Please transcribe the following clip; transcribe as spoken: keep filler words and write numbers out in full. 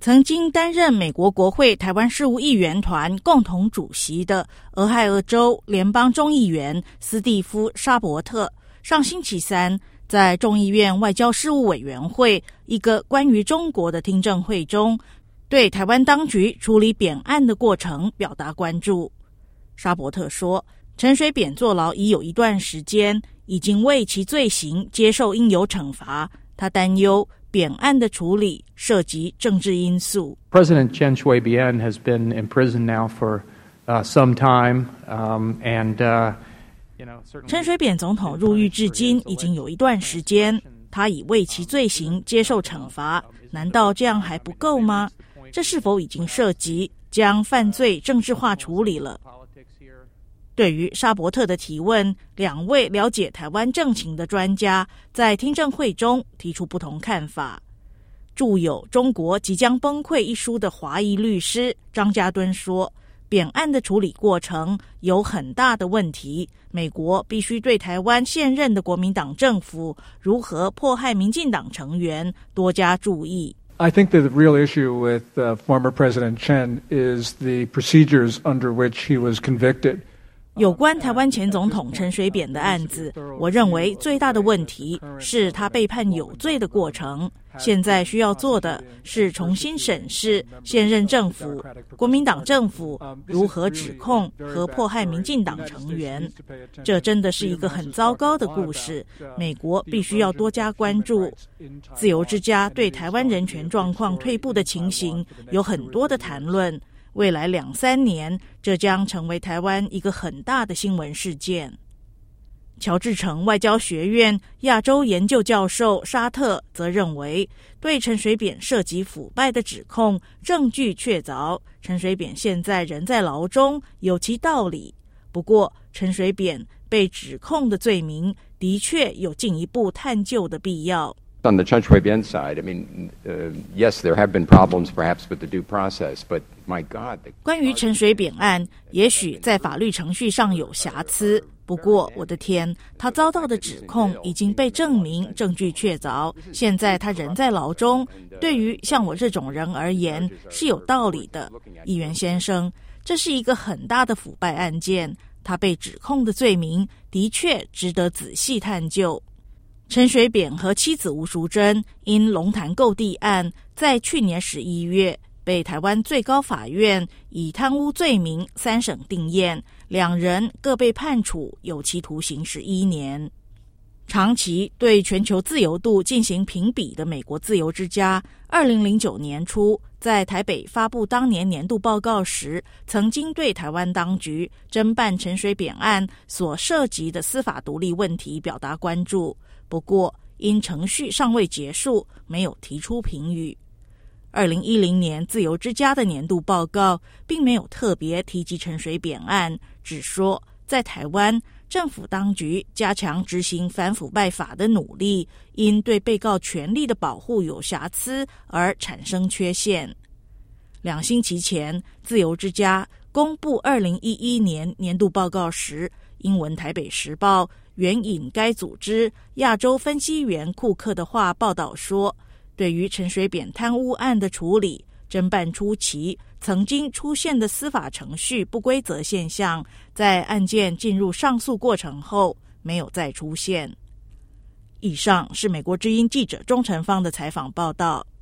曾经担任美国国会台湾事务议员团共同主席的俄亥俄州联邦众议员斯蒂夫·沙伯特，上星期三在众议院外交事务委员会一个关于中国的听证会中，对台湾当局处理扁案的过程表达关注。沙伯特说，陈水扁坐牢已有一段时间，已经为其罪行接受应有惩罚，他担忧扁案的处理涉及政治因素。 President Chen Shui-bian has been in prison now for uh, some time, um, and uh, you know, 陈水扁总统入狱至今已经有一段时间，他已为其罪行接受惩罚，难道这样还不够吗？这是否已经涉及将犯罪政治化处理了？对于沙伯特的提问，两位了解台湾政情的专家在听证会中提出不同看法。著有《中国即将崩溃》一书的华裔律师张家敦说，扁案的处理过程有很大的问题，美国必须对台湾现任的国民党政府如何迫害民进党成员多加注意。 I think that the real issue with uh, former President Chen is the procedures under which he was convicted. 有关台湾前总统陈水扁的案子，我认为最大的问题是他被判有罪的过程。现在需要做的是重新审视现任政府、国民党政府如何指控和迫害民进党成员。这真的是一个很糟糕的故事，美国必须要多加关注。自由之家对台湾人权状况退步的情形有很多的谈论。未来两三年，这将成为台湾一个很大的新闻事件。乔治城外交学院亚洲研究教授沙特则认为，对陈水扁涉及腐败的指控证据确凿，陈水扁现在人在牢中有其道理。不过，陈水扁被指控的罪名的确有进一步探究的必要。 On the Chen Shui-bian side, I mean, uh, yes, there have been problems perhaps with the due process, but my God. 关于陈水扁案，也许在法律程序上有瑕疵，不过我的天，他遭到的指控已经被证明，证据确凿，现在他人在牢中，对于像我这种人而言是有道理的。议员先生，这是一个很大的腐败案件，他被指控的罪名的确值得仔细探究。陈水扁和妻子吴淑珍因龙潭购地案，在去年十一月被台湾最高法院以贪污罪名三审定验，两人各被判处有期徒刑十一年。长期对全球自由度进行评比的美国自由之家，二零零九年初在台北发布当年年度报告时，曾经对台湾当局侦办陈水扁案所涉及的司法独立问题表达关注。不过，因程序尚未结束，没有提出评语。二零一零年自由之家的年度报告并没有特别提及陈水扁案，只说在台湾政府当局加强执行反腐败法的努力，因对被告权利的保护有瑕疵而产生缺陷。两星期前，自由之家公布二零一一年年度报告时，英文台北时报援引该组织亚洲分析员库克的话报道说，对于陈水扁贪污案的处理，侦办初期曾经出现的司法程序不规则现象，在案件进入上诉过程后没有再出现。以上是美国之音记者钟成芳的采访报道。